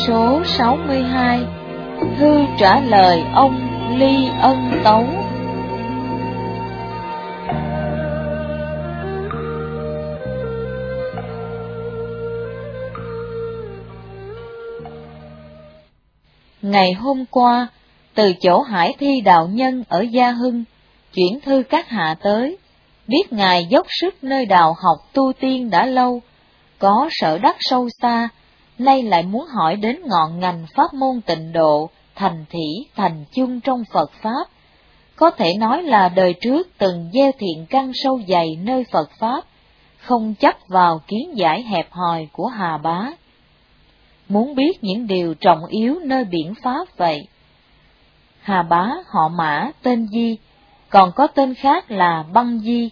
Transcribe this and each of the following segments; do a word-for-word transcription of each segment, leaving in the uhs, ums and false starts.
số sáu mươi hai. Thư trả lời ông Ly Ân Tấu. Ngày hôm qua, từ chỗ Hải Thi đạo nhân ở Gia Hưng, chuyển thư các hạ tới, biết ngài dốc sức nơi đào học tu tiên đã lâu, có sở đắc sâu xa, nay lại muốn hỏi đến ngọn ngành pháp môn tịnh độ, thành thỉ, thành chung trong Phật Pháp. Có thể nói là đời trước từng gieo thiện căn sâu dày nơi Phật Pháp, không chấp vào kiến giải hẹp hòi của Hà Bá. Muốn biết những điều trọng yếu nơi biển Pháp vậy. Hà Bá họ Mã tên Di, còn có tên khác là Băng Di.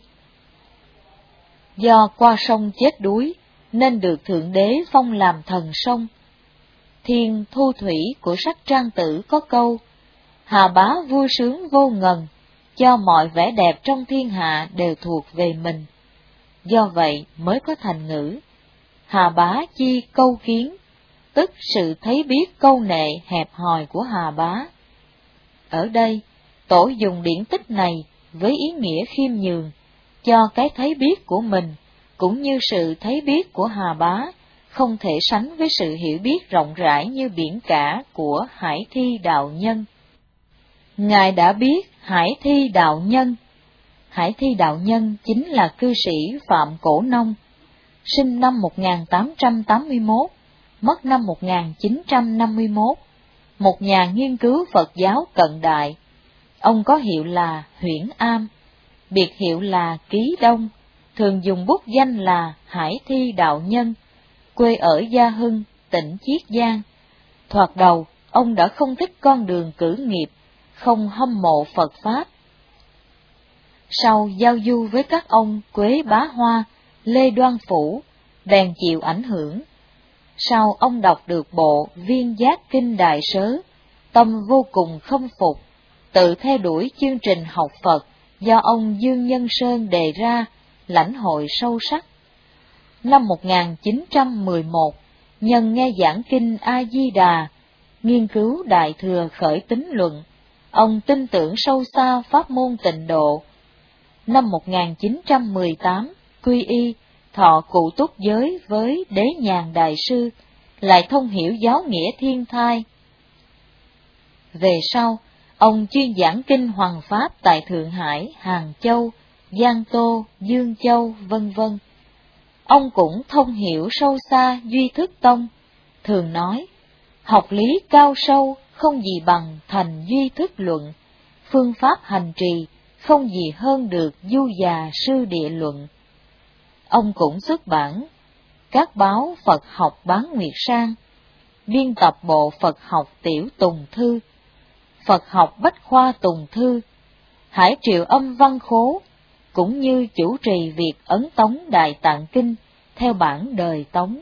Do qua sông chết đuối, nên được Thượng Đế phong làm thần sông. Thiên Thu Thủy của sách Trang Tử có câu, Hà Bá vui sướng vô ngần, cho mọi vẻ đẹp trong thiên hạ đều thuộc về mình. Do vậy mới có thành ngữ, Hà Bá chi câu kiến, tức sự thấy biết câu nệ hẹp hòi của Hà Bá. Ở đây, Tổ dùng điển tích này với ý nghĩa khiêm nhường, cho cái thấy biết của mình, cũng như sự thấy biết của Hà Bá, không thể sánh với sự hiểu biết rộng rãi như biển cả của Hải Thi đạo nhân. Ngài đã biết Hải Thi đạo nhân. Hải Thi đạo nhân chính là cư sĩ Phạm Cổ Nông, sinh năm một nghìn tám trăm tám mươi mốt, mất năm một nghìn chín trăm năm mươi mốt, một nhà nghiên cứu Phật giáo cận đại. Ông có hiệu là Huyễn Am, biệt hiệu là Ký Đông, thường dùng bút danh là Hải Thi đạo nhân, quê ở Gia Hưng, tỉnh Chiết Giang. Thoạt đầu, ông đã không thích con đường cử nghiệp, không hâm mộ Phật Pháp. Sau giao du với các ông Quế Bá Hoa, Lê Đoan Phủ, bèn chịu ảnh hưởng. Sau ông đọc được bộ Viên Giác Kinh Đại Sớ, tâm vô cùng khâm phục, tự theo đuổi chương trình học Phật do ông Dương Nhân Sơn đề ra, lãnh hội sâu sắc. Năm một nghìn chín trăm mười một, nhân nghe giảng kinh A-di-đà, nghiên cứu Đại Thừa Khởi Tín Luận, ông tin tưởng sâu xa pháp môn tịnh độ. Năm một nghìn chín trăm mười tám, quy y, thọ cụ túc giới với Đế Nhàn Đại Sư, lại thông hiểu giáo nghĩa thiên thai. Về sau, ông chuyên giảng kinh Hoằng Pháp tại Thượng Hải, Hàng Châu, Giang Tô, Dương Châu, vân vân. Ông cũng thông hiểu sâu xa duy thức tông, thường nói, học lý cao sâu không gì bằng thành duy thức luận, phương pháp hành trì không gì hơn được du già sư địa luận. Ông cũng xuất bản các báo Phật học Bán Nguyệt Sang, biên tập bộ Phật học Tiểu Tùng Thư, Phật học Bách Khoa Tùng Thư, Hải Triệu Âm Văn Khố, cũng như chủ trì việc ấn tống Đại Tạng Kinh theo bản đời Tống.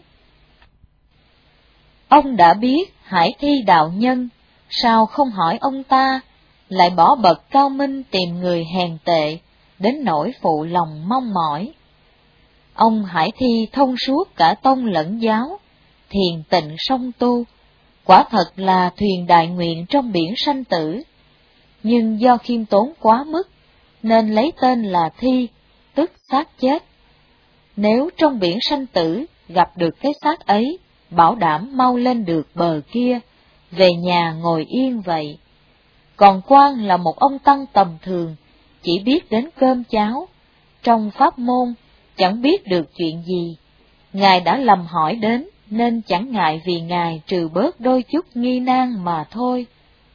Ông đã biết Hải Thi đạo nhân, sao không hỏi ông ta, lại bỏ bậc cao minh tìm người hèn tệ, đến nỗi phụ lòng mong mỏi. Ông Hải Thi thông suốt cả tông lẫn giáo, thiền tịnh song tu, quả thật là thuyền đại nguyện trong biển sanh tử. Nhưng do khiêm tốn quá mức, nên lấy tên là Thi, tức xác chết. Nếu trong biển sanh tử gặp được cái xác ấy, bảo đảm mau lên được bờ kia, về nhà ngồi yên vậy. Còn Quang là một ông tăng tầm thường, chỉ biết đến cơm cháo, trong pháp môn chẳng biết được chuyện gì. Ngài đã lầm hỏi đến, nên chẳng ngại vì Ngài trừ bớt đôi chút nghi nan mà thôi.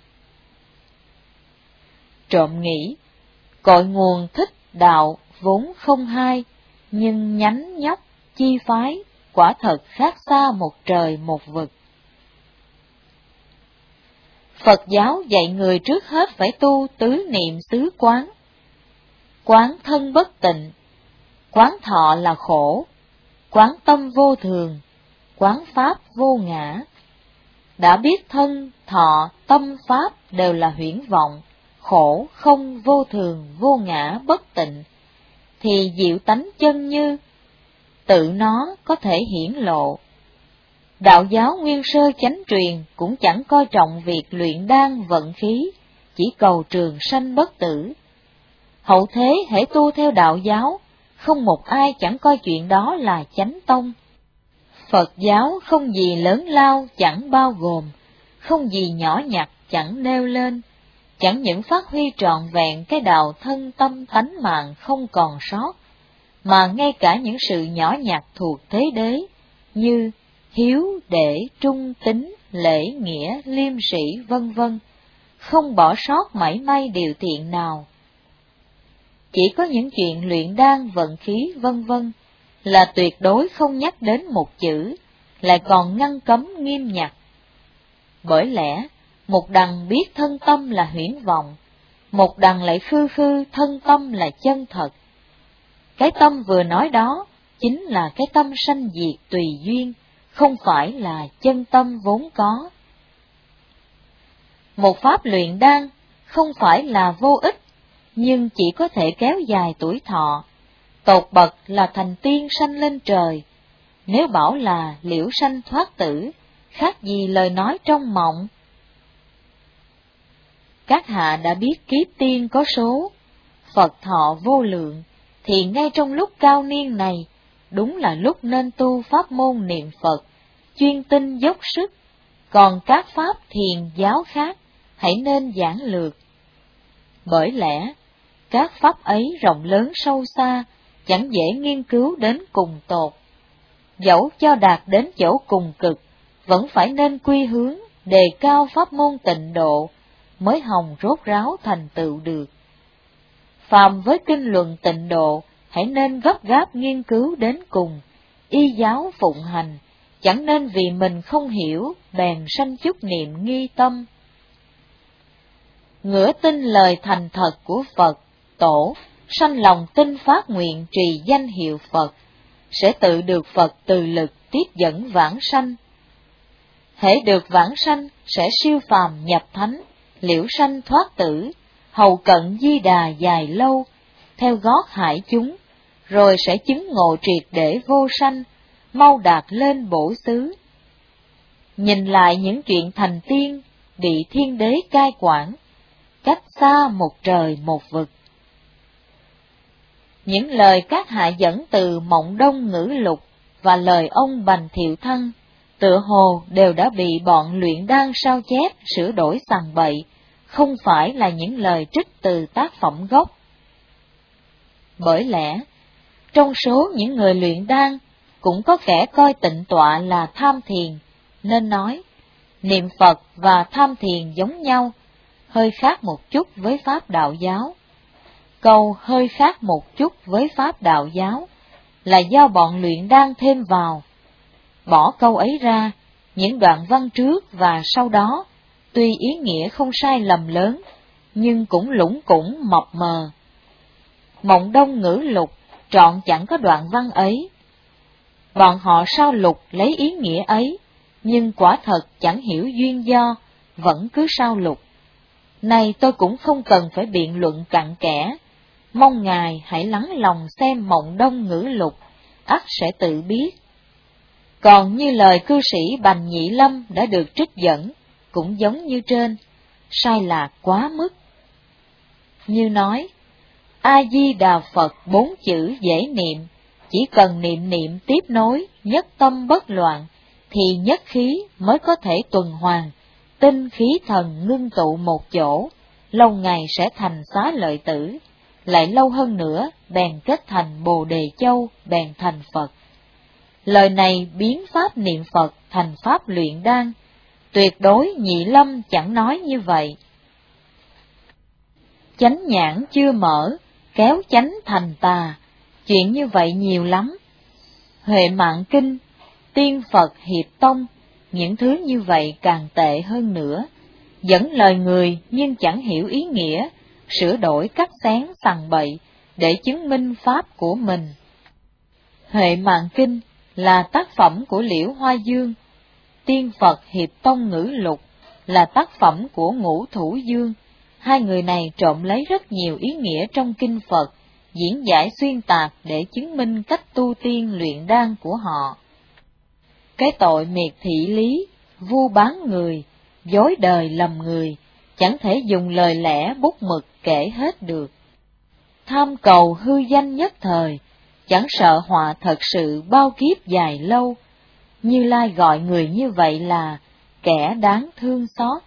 Trộm nghĩ, cội nguồn thích đạo vốn không hai, nhưng nhánh nhóc chi phái quả thật khác xa một trời một vực. Phật giáo dạy người trước hết phải tu tứ niệm xứ quán. Quán thân bất tịnh, quán thọ là khổ, quán tâm vô thường, quán pháp vô ngã. Đã biết thân, thọ, tâm pháp đều là huyễn vọng, khổ, không, vô thường, vô ngã, bất tịnh, thì diệu tánh chân như, tự nó có thể hiển lộ. Đạo giáo nguyên sơ chánh truyền cũng chẳng coi trọng việc luyện đan vận khí, chỉ cầu trường sanh bất tử. Hậu thế hễ tu theo đạo giáo, không một ai chẳng coi chuyện đó là chánh tông. Phật giáo không gì lớn lao chẳng bao gồm, không gì nhỏ nhặt chẳng nêu lên, chẳng những phát huy trọn vẹn cái đạo thân tâm tánh mạng không còn sót, mà ngay cả những sự nhỏ nhặt thuộc thế đế, như hiếu, đệ, trung, tín, lễ, nghĩa, liêm sĩ, vân vân, không bỏ sót mảy may điều thiện nào. Chỉ có những chuyện luyện đan vận khí vân vân là tuyệt đối không nhắc đến một chữ, lại còn ngăn cấm nghiêm nhặt. Bởi lẽ, một đằng biết thân tâm là huyễn vọng, một đằng lại khư khư thân tâm là chân thật. Cái tâm vừa nói đó chính là cái tâm sanh diệt tùy duyên, không phải là chân tâm vốn có. Một pháp luyện đan không phải là vô ích, nhưng chỉ có thể kéo dài tuổi thọ, tột bậc là thành tiên sanh lên trời. Nếu bảo là liễu sanh thoát tử, khác gì lời nói trong mộng. Các hạ đã biết kiếp tiên có số, Phật thọ vô lượng, thì ngay trong lúc cao niên này, đúng là lúc nên tu pháp môn niệm Phật, chuyên tinh dốc sức, còn các pháp thiền giáo khác, hãy nên giản lược. Bởi lẽ, các pháp ấy rộng lớn sâu xa, chẳng dễ nghiên cứu đến cùng tột. Dẫu cho đạt đến chỗ cùng cực, vẫn phải nên quy hướng, đề cao pháp môn tịnh độ, mới hòng rốt ráo thành tựu được. Phàm với kinh luận tịnh độ, hãy nên gấp gáp nghiên cứu đến cùng, y giáo phụng hành, chẳng nên vì mình không hiểu, bèn sanh chút niệm nghi tâm. Ngửa tin lời thành thật của Phật, Tổ, sanh lòng tin phát nguyện trì danh hiệu Phật, sẽ tự được Phật từ lực tiếp dẫn vãng sanh. Hễ được vãng sanh, sẽ siêu phàm nhập thánh, liễu sanh thoát tử, hầu cận di đà dài lâu, theo gót hải chúng, rồi sẽ chứng ngộ triệt để vô sanh, mau đạt lên bổ xứ. Nhìn lại những chuyện thành tiên, bị thiên đế cai quản, cách xa một trời một vực. Những lời các hạ dẫn từ Mộng Đông Ngữ Lục và lời ông Bành Thiệu Thăng, tựa hồ đều đã bị bọn luyện đan sao chép sửa đổi sằng bậy, không phải là những lời trích từ tác phẩm gốc. Bởi lẽ, trong số những người luyện đan, cũng có kẻ coi tịnh tọa là tham thiền, nên nói, niệm Phật và tham thiền giống nhau, hơi khác một chút với Pháp Đạo giáo. Câu hơi khác một chút với Pháp Đạo giáo là do bọn luyện đan thêm vào. Bỏ câu ấy ra, những đoạn văn trước và sau đó, tuy ý nghĩa không sai lầm lớn, nhưng cũng lủng củng mập mờ. Mộng Đông Ngữ Lục trọn chẳng có đoạn văn ấy. Bọn họ sao lục lấy ý nghĩa ấy, nhưng quả thật chẳng hiểu duyên do, vẫn cứ sao lục. Này tôi cũng không cần phải biện luận cặn kẽ, mong Ngài hãy lắng lòng xem Mộng Đông Ngữ Lục, ắt sẽ tự biết. Còn như lời cư sĩ Bành Nhị Lâm đã được trích dẫn, cũng giống như trên, sai lạc quá mức. Như nói, A-di-đà Phật bốn chữ dễ niệm, chỉ cần niệm niệm tiếp nối, nhất tâm bất loạn, thì nhất khí mới có thể tuần hoàn, tinh khí thần ngưng tụ một chỗ, lâu ngày sẽ thành Xá Lợi Tử, lại lâu hơn nữa, bèn kết thành Bồ Đề Châu, bèn thành Phật. Lời này biến pháp niệm Phật thành pháp luyện đan, tuyệt đối Nhị Lâm chẳng nói như vậy. Chánh nhãn chưa mở, kéo chánh thành tà, chuyện như vậy nhiều lắm. Huệ Mạng Kinh, Tiên Phật Hiệp Tông, những thứ như vậy càng tệ hơn nữa, dẫn lời người nhưng chẳng hiểu ý nghĩa, sửa đổi cắt xén sằng bậy để chứng minh pháp của mình. Huệ Mạng Kinh là tác phẩm của Liễu Hoa Dương, Tiên Phật Hiệp Tông Ngữ Lục là tác phẩm của Ngũ Thủ Dương. Hai người này trộm lấy rất nhiều ý nghĩa trong kinh Phật, diễn giải xuyên tạc để chứng minh cách tu tiên luyện đan của họ. Cái tội miệt thị lý, vu bán người, dối đời lầm người, chẳng thể dùng lời lẽ bút mực kể hết được. Tham cầu hư danh nhất thời, chẳng sợ họa thật sự bao kiếp dài lâu. Như Lai gọi người như vậy là kẻ đáng thương xót.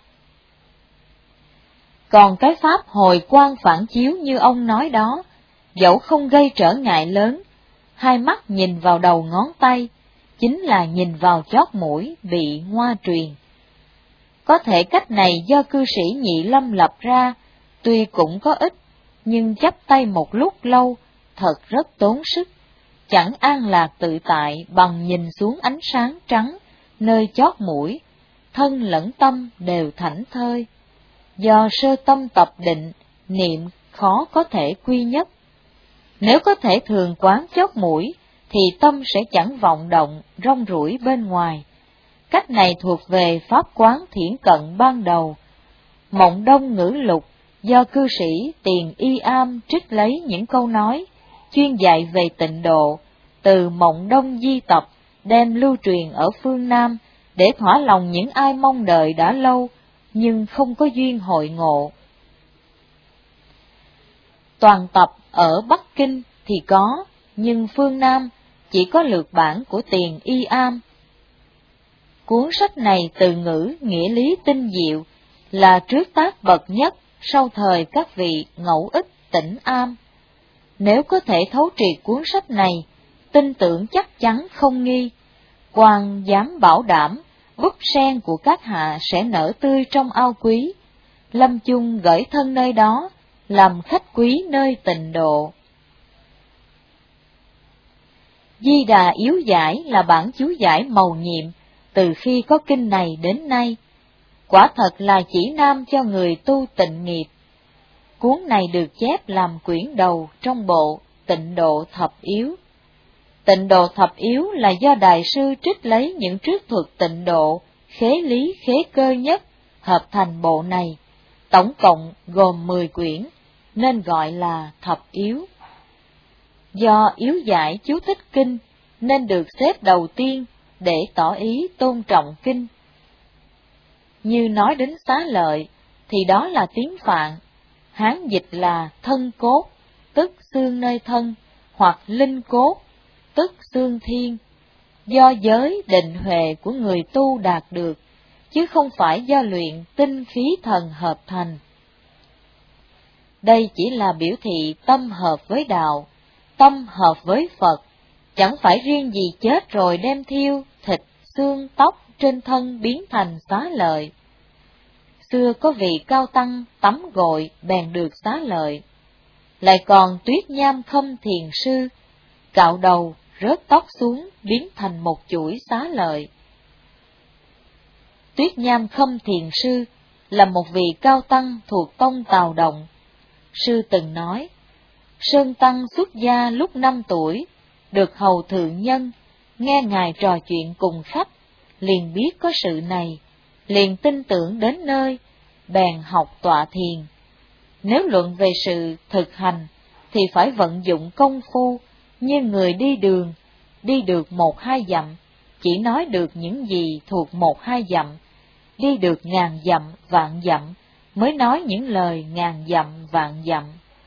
Còn cái pháp hồi quang phản chiếu như ông nói đó, dẫu không gây trở ngại lớn, hai mắt nhìn vào đầu ngón tay, chính là nhìn vào chót mũi bị ngoa truyền. Có thể cách này do cư sĩ Nhị Lâm lập ra, tuy cũng có ích, nhưng chắp tay một lúc lâu, thật rất tốn sức, chẳng an lạc tự tại bằng nhìn xuống ánh sáng trắng, nơi chót mũi, thân lẫn tâm đều thảnh thơi. Do sơ tâm tập định, niệm khó có thể quy nhất. Nếu có thể thường quán chót mũi, thì tâm sẽ chẳng vọng động, rong ruổi bên ngoài. Cách này thuộc về pháp quán thiển cận ban đầu. Mộng Đông Ngữ Lục do cư sĩ Tiền Y Am trích lấy những câu nói chuyên dạy về tịnh độ từ Mộng Đông di tập, đem lưu truyền ở phương Nam để thỏa lòng những ai mong đợi đã lâu nhưng không có duyên hội ngộ. Toàn tập ở Bắc Kinh thì có, nhưng phương Nam chỉ có lược bản của Tiền Y Am. Cuốn sách này từ ngữ nghĩa lý tinh diệu, là trước tác bậc nhất sau thời các vị Ngẫu Ích Tĩnh Am. Nếu có thể thấu triệt cuốn sách này, tin tưởng chắc chắn không nghi, quan dám bảo đảm búp sen của các hạ sẽ nở tươi trong ao quý, lâm chung gửi thân nơi đó, làm khách quý nơi tịnh độ. Di Đà Yếu Giải là bản chú giải mầu nhiệm từ khi có kinh này đến nay, quả thật là chỉ nam cho người tu tịnh nghiệp. Cuốn này được chép làm quyển đầu trong bộ Tịnh Độ Thập Yếu. Tịnh Độ Thập Yếu là do Đại sư trích lấy những trước thuật tịnh độ, khế lý khế cơ nhất, hợp thành bộ này, tổng cộng gồm mười quyển, nên gọi là Thập Yếu. Do yếu giải chú thích kinh, nên được xếp đầu tiên để tỏ ý tôn trọng kinh. Như nói đến xá lợi, thì đó là tiếng Phạn, Hán dịch là thân cốt, tức xương nơi thân, hoặc linh cốt, tức xương thiên, do giới định huệ của người tu đạt được, chứ không phải do luyện tinh khí thần hợp thành. Đây chỉ là biểu thị tâm hợp với đạo, tâm hợp với Phật, chẳng phải riêng gì chết rồi đem thiêu, thịt, xương, tóc trên thân biến thành xá lợi. Xưa có vị cao tăng tắm gội bèn được xá lợi. Lại còn Tuyết Nham Khâm Thiền Sư, cạo đầu, rớt tóc xuống biến thành một chuỗi xá lợi. Tuyết Nham Khâm Thiền Sư là một vị cao tăng thuộc tông Tào Động. Sư từng nói, Sơn Tăng xuất gia lúc năm tuổi, được hầu thượng nhân, nghe ngài trò chuyện cùng khách, liền biết có sự này, liền tin tưởng đến nơi, bèn học tọa thiền. Nếu luận về sự thực hành, thì phải vận dụng công phu, như người đi đường, đi được một hai dặm, chỉ nói được những gì thuộc một hai dặm, đi được ngàn dặm, vạn dặm, mới nói những lời ngàn dặm, vạn dặm.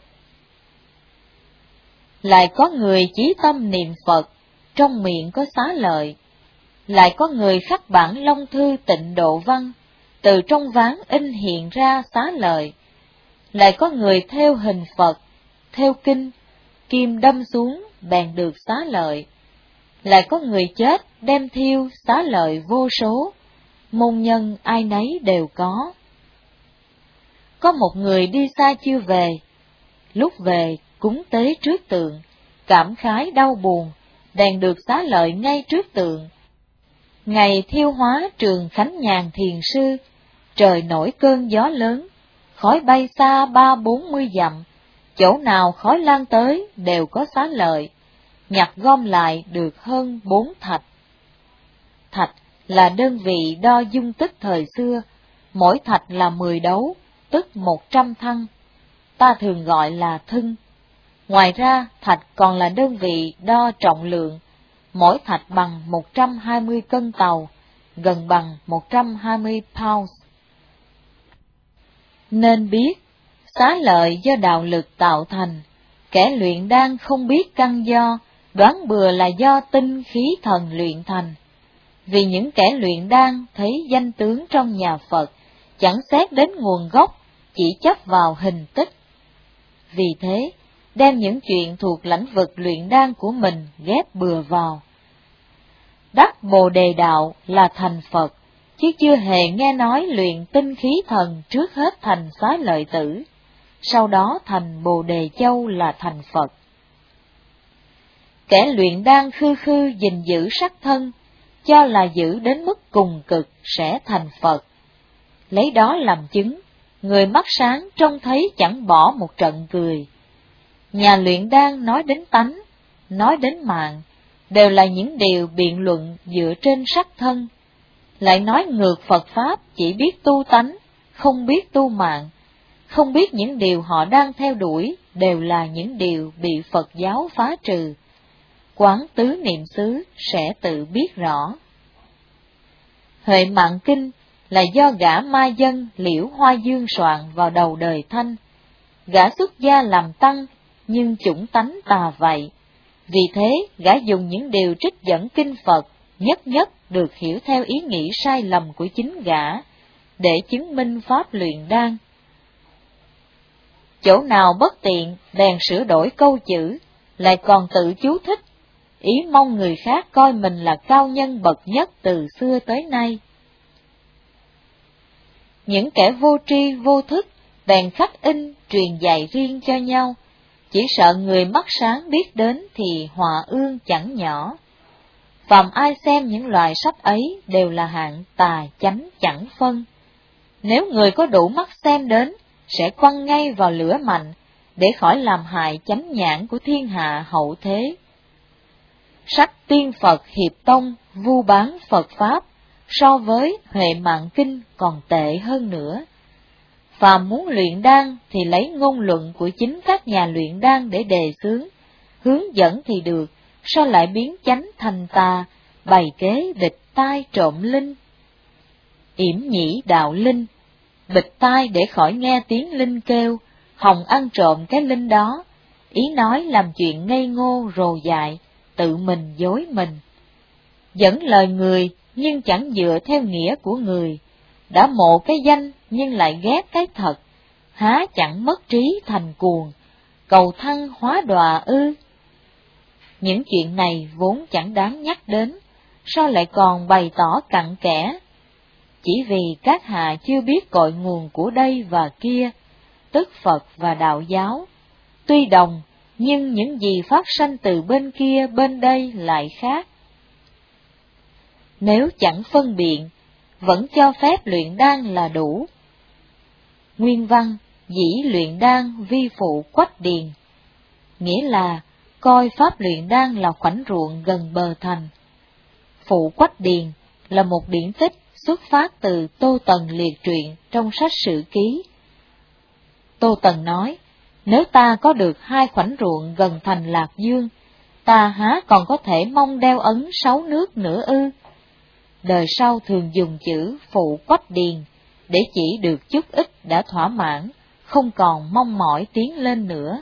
Lại có người chí tâm niệm Phật, trong miệng có xá lợi. Lại có người khắc bản Long Thư Tịnh Độ Văn, từ trong ván in hiện ra xá lợi. Lại có người theo hình Phật, theo kinh, kim đâm xuống bèn được xá lợi. Lại có người chết đem thiêu xá lợi vô số, môn nhân ai nấy đều có. Có một người đi xa chưa về, lúc về cúng tế trước tượng, cảm khái đau buồn, bèn được xá lợi ngay trước tượng. Ngày thiêu hóa Trường Khánh Nhàn Thiền Sư, trời nổi cơn gió lớn, khói bay xa ba bốn mươi dặm, chỗ nào khói lan tới đều có xá lợi, nhặt gom lại được hơn bốn thạch. Thạch là đơn vị đo dung tích thời xưa, mỗi thạch là mười đấu, tức một trăm thăng, ta thường gọi là thưng. Ngoài ra, thạch còn là đơn vị đo trọng lượng, mỗi thạch bằng một trăm hai mươi cân tàu, gần bằng một trăm hai mươi pounds. Nên biết, xá lợi do đạo lực tạo thành, kẻ luyện đan không biết căn do, đoán bừa là do tinh khí thần luyện thành. Vì những kẻ luyện đan thấy danh tướng trong nhà Phật, chẳng xét đến nguồn gốc, chỉ chấp vào hình tích. Vì thế, đem những chuyện thuộc lãnh vực luyện đan của mình ghép bừa vào. Đắc Bồ Đề đạo là thành Phật, chứ chưa hề nghe nói luyện tinh khí thần trước hết thành Xá Lợi Tử, sau đó thành Bồ Đề Châu là thành Phật. Kẻ luyện đan khư khư gìn giữ sắc thân, cho là giữ đến mức cùng cực sẽ thành Phật. Lấy đó làm chứng, người mắt sáng trông thấy chẳng bỏ một trận cười. Nhà luyện đan nói đến tánh, nói đến mạng, đều là những điều biện luận dựa trên sắc thân. Lại nói ngược Phật Pháp chỉ biết tu tánh, không biết tu mạng, không biết những điều họ đang theo đuổi đều là những điều bị Phật giáo phá trừ. Quán tứ niệm xứ sẽ tự biết rõ. Huệ Mạng Kinh là do gã ma dân Liễu Hoa Dương soạn vào đầu đời Thanh. Gã xuất gia làm tăng, nhưng chủng tánh tà vậy. Vì thế, gã dùng những điều trích dẫn kinh Phật, nhất nhất được hiểu theo ý nghĩ sai lầm của chính gã, để chứng minh pháp luyện đan. Chỗ nào bất tiện, bèn sửa đổi câu chữ, lại còn tự chú thích, ý mong người khác coi mình là cao nhân bậc nhất từ xưa tới nay. Những kẻ vô tri vô thức, bèn khắc in, truyền dạy riêng cho nhau, chỉ sợ người mắt sáng biết đến thì họa ương chẳng nhỏ. Phàm ai xem những loại sách ấy đều là hạng tà chánh chẳng phân. Nếu người có đủ mắt xem đến, sẽ quăng ngay vào lửa mạnh, để khỏi làm hại chánh nhãn của thiên hạ hậu thế. Sách Tiên Phật Hiệp Tông vu bán Phật Pháp, so với Huệ Mạng Kinh còn tệ hơn nữa. Phàm muốn luyện đan thì lấy ngôn luận của chính các nhà luyện đan để đề xướng, hướng dẫn thì được, sao lại biến chánh thành tà, bày kế bịt tai trộm linh. Yểm nhĩ đạo linh, bịt tai để khỏi nghe tiếng linh kêu, hòng ăn trộm cái linh đó, ý nói làm chuyện ngây ngô rồ dại, tự mình dối mình. Dẫn lời người nhưng chẳng dựa theo nghĩa của người, đã mộ cái danh nhưng lại ghét cái thật, há chẳng mất trí thành cuồng, cầu thăng hóa đọa ư. Những chuyện này vốn chẳng đáng nhắc đến, sao lại còn bày tỏ cặn kẽ? Chỉ vì các hạ chưa biết cội nguồn của đây và kia, tức Phật và đạo giáo. Tuy đồng, nhưng những gì phát sanh từ bên kia bên đây lại khác. Nếu chẳng phân biện, vẫn cho phép luyện đan là đủ. Nguyên văn, dĩ luyện đan vi phụ quách điền, nghĩa là coi pháp luyện đan là khoảnh ruộng gần bờ thành. Phụ quách điền là một điển tích xuất phát từ Tô Tần liệt truyện trong sách Sử Ký. Tô Tần nói, nếu ta có được hai khoảnh ruộng gần thành Lạc Dương, ta há còn có thể mong đeo ấn sáu nước nữa ư? Đời sau thường dùng chữ phụ quách điền để chỉ được chút ít đã thỏa mãn, không còn mong mỏi tiến lên nữa.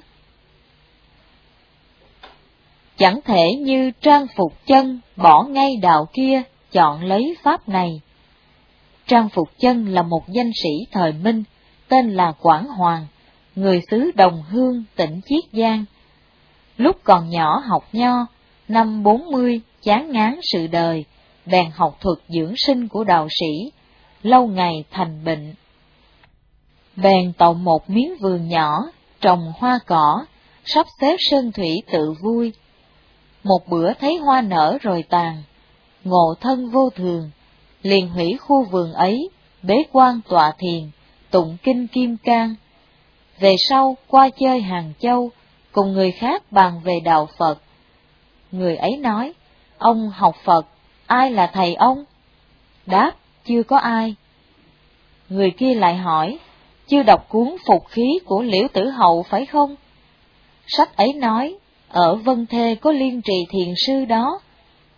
Chẳng thể như Trang Phục Chân bỏ ngay đạo kia, chọn lấy pháp này. Trang Phục Chân là một danh sĩ thời Minh, tên là Quảng Hoàng, người xứ Đồng Hương, tỉnh Chiết Giang. Lúc còn nhỏ học nho, năm bốn mươi chán ngán sự đời, bèn học thuật dưỡng sinh của đạo sĩ, lâu ngày thành bệnh. Bèn tậu một miếng vườn nhỏ, trồng hoa cỏ, sắp xếp sơn thủy tự vui. Một bữa thấy hoa nở rồi tàn, ngộ thân vô thường, liền hủy khu vườn ấy, bế quan tọa thiền, tụng kinh Kim Cang. Về sau qua chơi Hàng Châu, cùng người khác bàn về đạo Phật. Người ấy nói, ông học Phật, ai là thầy ông? Đáp, chưa có ai. Người kia lại hỏi, chưa đọc cuốn Phục Khí của Liễu Tử Hậu phải không? Sách ấy nói, ở Vân Thê có Liên Trì Thiền Sư đó.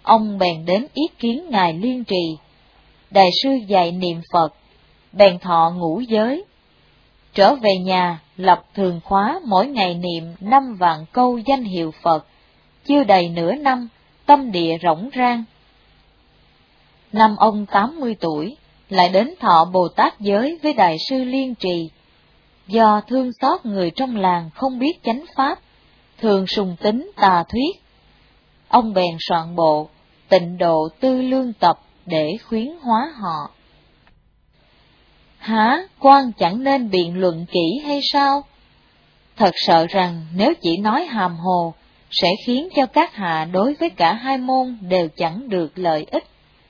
ông bèn đến ý kiến Ngài Liên Trì. Đại sư dạy niệm Phật, bèn thọ ngũ giới. Trở về nhà, lập thường khóa mỗi ngày niệm năm vạn câu danh hiệu Phật, chưa đầy nửa năm, tâm địa rỗng rang. Năm ông tám mươi tuổi, lại đến thọ Bồ Tát giới với Đại sư Liên Trì. Do thương xót người trong làng không biết chánh pháp, thường sùng tính tà thuyết, ông bèn soạn bộ Tịnh Độ Tư Lương Tập để khuyến hóa họ. Hả, quan chẳng nên biện luận kỹ hay sao? Thật sợ rằng nếu chỉ nói hàm hồ, sẽ khiến cho các hạ đối với cả hai môn đều chẳng được lợi ích.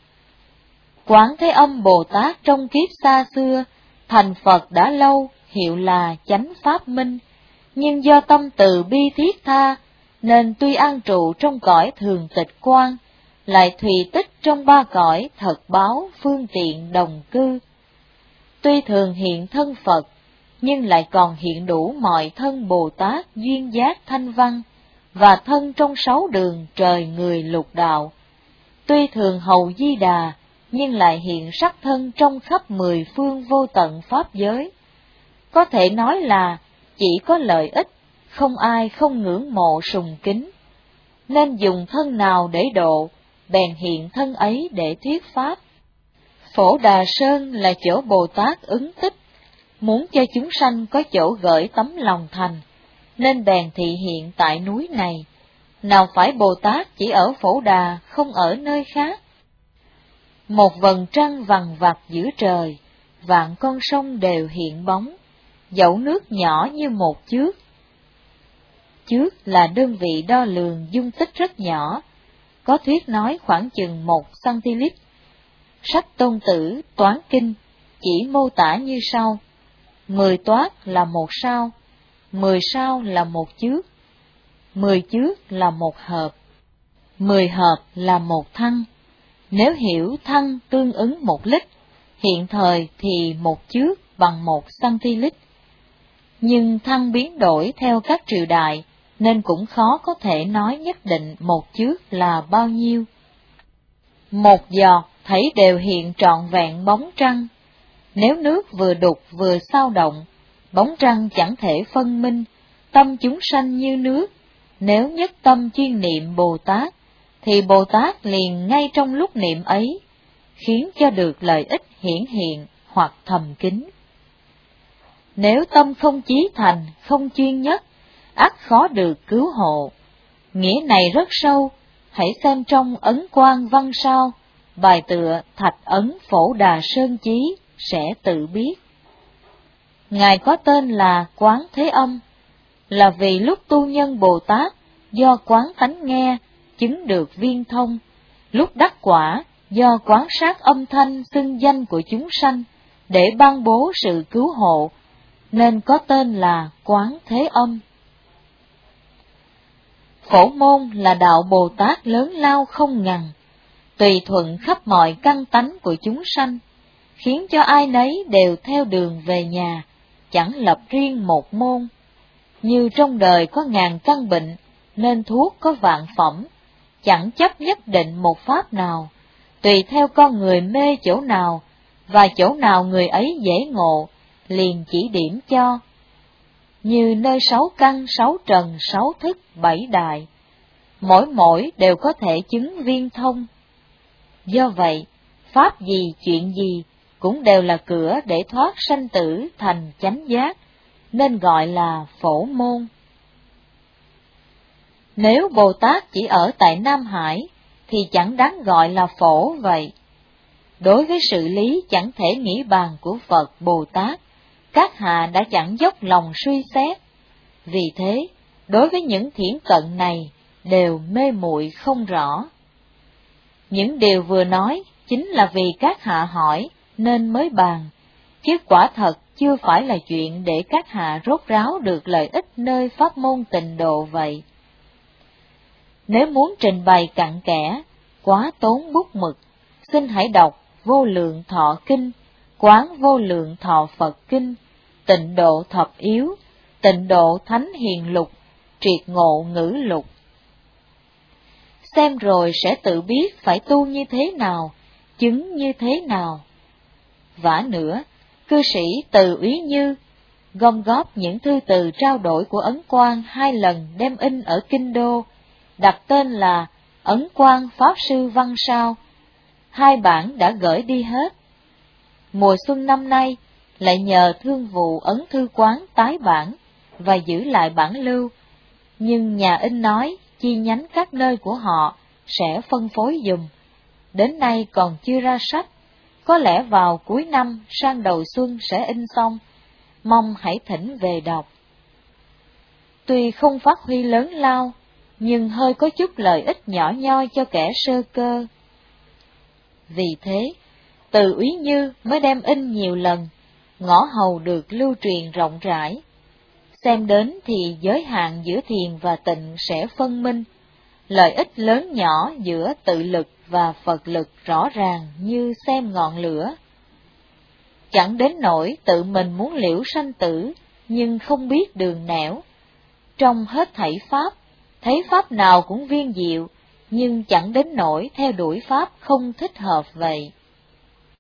Quán Thế Âm Bồ Tát trong kiếp xa xưa, thành Phật đã lâu, hiệu là chánh pháp minh, nhưng do tâm từ bi thiết tha, nên tuy an trụ trong cõi thường tịch quan, lại thùy tích trong ba cõi thật báo phương tiện đồng cư. Tuy thường hiện thân Phật, nhưng lại còn hiện đủ mọi thân Bồ Tát duyên giác thanh văn, và thân trong sáu đường trời người lục đạo. Tuy thường hầu Di Đà, nhưng lại hiện sắc thân trong khắp mười phương vô tận pháp giới. Có thể nói là chỉ có lợi ích, không ai không ngưỡng mộ sùng kính. Nên dùng thân nào để độ, bèn hiện thân ấy để thuyết pháp. Phổ Đà Sơn là chỗ Bồ Tát ứng tích, muốn cho chúng sanh có chỗ gửi tấm lòng thành, nên bèn thị hiện tại núi này. Nào phải Bồ Tát chỉ ở Phổ Đà, không ở nơi khác. Một vầng trăng vằng vặc giữa trời, vạn con sông đều hiện bóng, dẫu nước nhỏ như một chước. Chước là đơn vị đo lường dung tích rất nhỏ, có thuyết nói khoảng chừng một xăng-ti-lít. Sách Tôn Tử Toán Kinh chỉ mô tả như sau: mười toát là một sao, mười sao là một chước, mười chước là một hợp, mười hợp là một thăng. Nếu hiểu thăng tương ứng một lít, hiện thời thì một chước bằng một xăng-ti-lít. Nhưng thăng biến đổi theo các triều đại, nên cũng khó có thể nói nhất định một chước là bao nhiêu. Một giọt thấy đều hiện trọn vẹn bóng trăng. Nếu nước vừa đục vừa xao động, bóng trăng chẳng thể phân minh, tâm chúng sanh như nước. Nếu nhất tâm chuyên niệm Bồ Tát, thì Bồ Tát liền ngay trong lúc niệm ấy, khiến cho được lợi ích hiển hiện hoặc thầm kín. Nếu tâm không chí thành, không chuyên nhất, ắt khó được cứu hộ. Nghĩa này rất sâu, hãy xem trong Ấn Quang Văn Sao, bài tựa Thạch Ấn Phổ Đà Sơn Chí, sẽ tự biết. Ngài có tên là Quán Thế Âm, là vì lúc tu nhân Bồ Tát do quán tánh nghe, chứng được viên thông, lúc đắc quả do quán sát âm thanh xưng danh của chúng sanh, để ban bố sự cứu hộ, nên có tên là Quán Thế Âm. Phổ môn là đạo Bồ Tát lớn lao không ngần, tùy thuận khắp mọi căn tánh của chúng sanh, khiến cho ai nấy đều theo đường về nhà, chẳng lập riêng một môn. Như trong đời có ngàn căn bệnh, nên thuốc có vạn phẩm, chẳng chấp nhất định một pháp nào, tùy theo con người mê chỗ nào, và chỗ nào người ấy dễ ngộ, liền chỉ điểm cho. Như nơi sáu căn, sáu trần, sáu thức, bảy đại, mỗi mỗi đều có thể chứng viên thông. Do vậy, pháp gì, chuyện gì, cũng đều là cửa để thoát sanh tử thành chánh giác, nên gọi là phổ môn. Nếu Bồ Tát chỉ ở tại Nam Hải, thì chẳng đáng gọi là phổ vậy. Đối với sự lý chẳng thể nghĩ bàn của Phật Bồ Tát, các hạ đã chẳng dốc lòng suy xét. Vì thế, đối với những thiển cận này, đều mê muội không rõ. Những điều vừa nói chính là vì các hạ hỏi nên mới bàn, chứ quả thật chưa phải là chuyện để các hạ rốt ráo được lợi ích nơi pháp môn Tịnh Độ vậy. Nếu muốn trình bày cặn kẽ, quá tốn bút mực, xin hãy đọc Vô Lượng Thọ Kinh, Quán Vô Lượng Thọ Phật Kinh, Tịnh Độ Thập Yếu, Tịnh Độ Thánh Hiền Lục, Triệt Ngộ Ngữ Lục. xem rồi sẽ tự biết phải tu như thế nào, chứng như thế nào. Vả nữa, cư sĩ Từ Úy Như gom góp những thư từ trao đổi của Ấn Quang hai lần đem in ở Kinh Đô, đặt tên là Ấn Quang Pháp Sư Văn Sao. Hai bản đã gửi đi hết. Mùa xuân năm nay lại nhờ thương vụ ấn thư quán tái bản và giữ lại bản lưu, nhưng nhà in nói chi nhánh các nơi của họ sẽ phân phối giùm. Đến nay còn chưa ra sách, có lẽ vào cuối năm sang đầu xuân sẽ in xong, mong hãy thỉnh về đọc. Tuy không phát huy lớn lao, nhưng hơi có chút lợi ích nhỏ nhoi cho kẻ sơ cơ. Vì thế, Từ Úy Như mới đem in nhiều lần, ngõ hầu được lưu truyền rộng rãi. Xem đến thì giới hạn giữa thiền và tịnh sẽ phân minh, lợi ích lớn nhỏ giữa tự lực và Phật lực rõ ràng như xem ngọn lửa. Chẳng đến nỗi tự mình muốn liễu sanh tử, nhưng không biết đường nẻo. Trong hết thảy pháp, thấy pháp nào cũng viên diệu, nhưng chẳng đến nỗi theo đuổi pháp không thích hợp vậy.